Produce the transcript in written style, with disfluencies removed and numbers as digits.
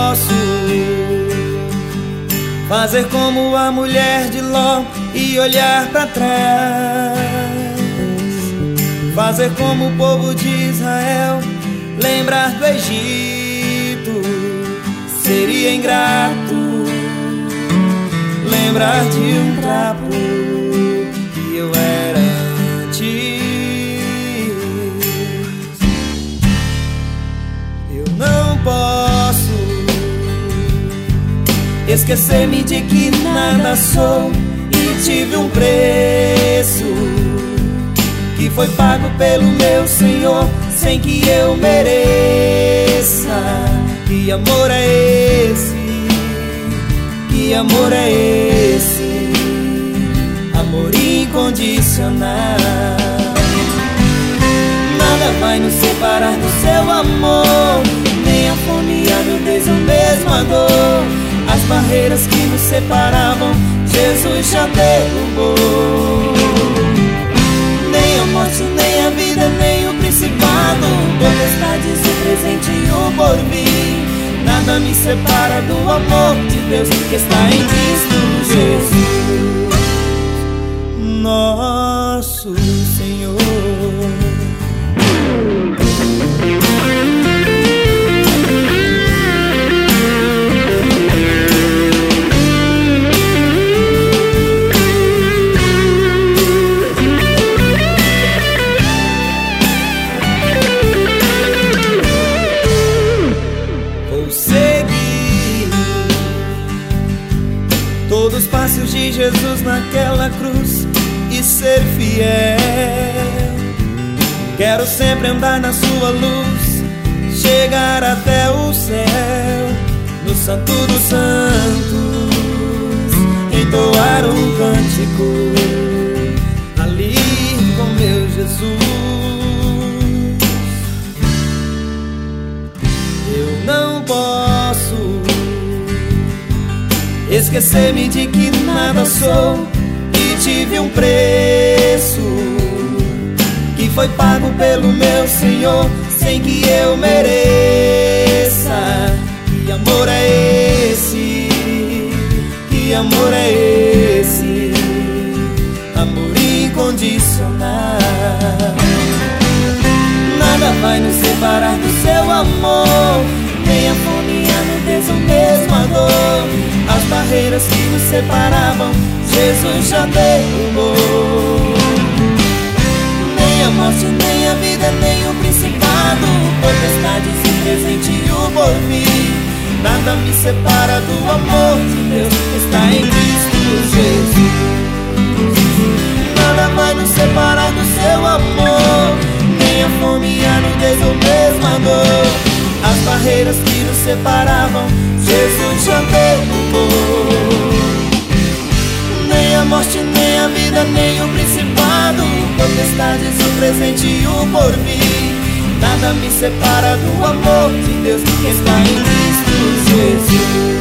posso fazer como a mulher de Ló e olhar para trás, fazer como o povo de Israel, lembrar do Egito. Seria ingrato lembrar de um trapo que eu era antes. Eu não posso esquecer-me de que nada sou e tive um preço que foi pago pelo meu Senhor sem que eu mereça. Que amor é esse? Que amor é esse? Amor incondicional. Nada vai nos separar do seu amor, nem a fome e a nudez ou mesmo a dor. As barreiras que nos separavam, Jesus já derrubou. Nem a morte, nem a vida, nem o principado, potestades, o presente e o porvir. Nada me separa do amor de Deus que está em Cristo Jesus, nosso Senhor. Todos os passos de Jesus naquela cruz e ser fiel. Quero sempre andar na sua luz, chegar até o céu, no Santo dos Santos, entoar um cântico ali com meu Jesus. Eu não posso esquecer-me de que nada sou e tive um preço que foi pago pelo meu Senhor sem que eu mereça. Que amor é esse? Que amor é esse? Amor incondicional. Nada vai nos separar do seu amor, nem a fome e a nudez ou mesmo a dor. As barreiras que nos separavam, Jesus já derrubou. Nem a morte, nem a vida, nem o principado, potestades, o presente e o porvir. Nada me separa do amor de Deus que está em Cristo Jesus. Nada vai nos separar do seu amor, nem a fome e a nudez ou mesmo a dor. As barreiras que nos separavam, Jesus já derrubou. Nem a morte, nem a vida, nem o principado, potestades, o presente e o porvir. Nada me separa do amor de Deus que está em Cristo Jesus.